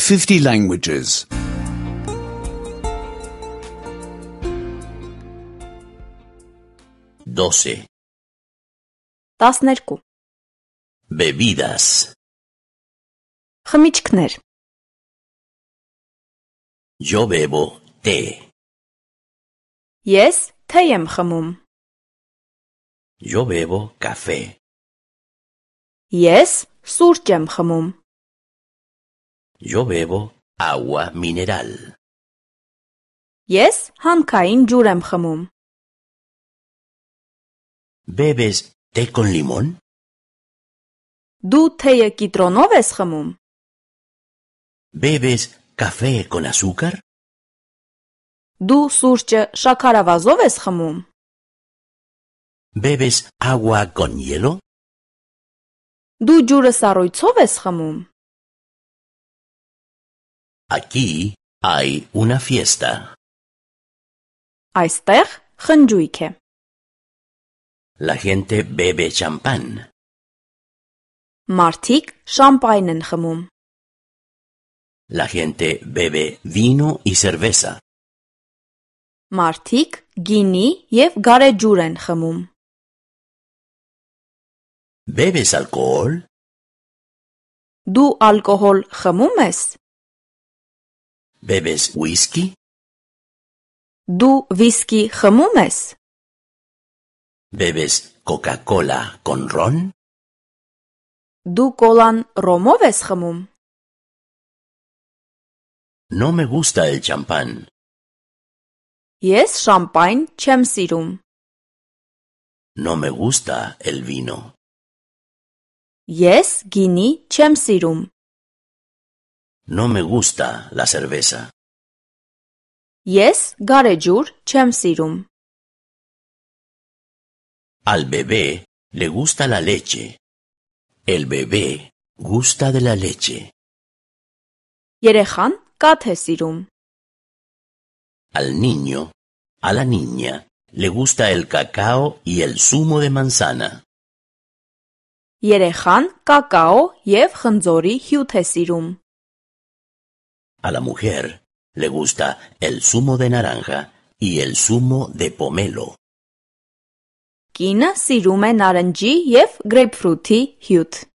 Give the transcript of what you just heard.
50 languages. 12. 12. Bebidas. Խմիչքներ. Yo bebo té. Ես թե եմ խմում. Yo bebo café. Ես սուրճ եմ խմում. Yo bebo agua mineral. Ես հանքային ջուր եմ խմում. ¿Bebes té con limón? Դու թեյը կիտրոնով ես խմում. ¿Bebes café con azúcar? Դու սուրճը շաքարավազով ես խմում. ¿Bebes agua con hielo? Դու ջուրը սառույցով ես խմում. Aquí hay una fiesta. Այստեղ խնջույք է. La gente bebe champán. Մարդիկ շամպայն են խմում. La gente bebe vino y cerveza. Մարդիկ գինի և գարեջուր են խմում. ¿Bebes alcohol? Դու ալկոհոլ խմում ես? ¿Bebes whisky? Դու վիսկի խմում ես? ¿Bebes Coca-Cola con ron? Դու կոլան ռոմով ես խմում? No me gusta el champán. Ես շամպայն չեմ սիրում. No me gusta el vino. Ես գինի չեմ սիրում. No me gusta la cerveza. Ես գարեջուր չեմ սիրում. Al bebé le gusta la leche. El bebé gusta de la leche. Երեխան կաթ է սիրում. Al niño, a la niña, le gusta el cacao y el zumo de manzana. Երեխան կակաո և խնձորի հյութ է սիրում. A la mujer le gusta el zumo de naranja y el zumo de pomelo. Կինը սիրում է նարնջի և գրեյփֆրութի հյութ.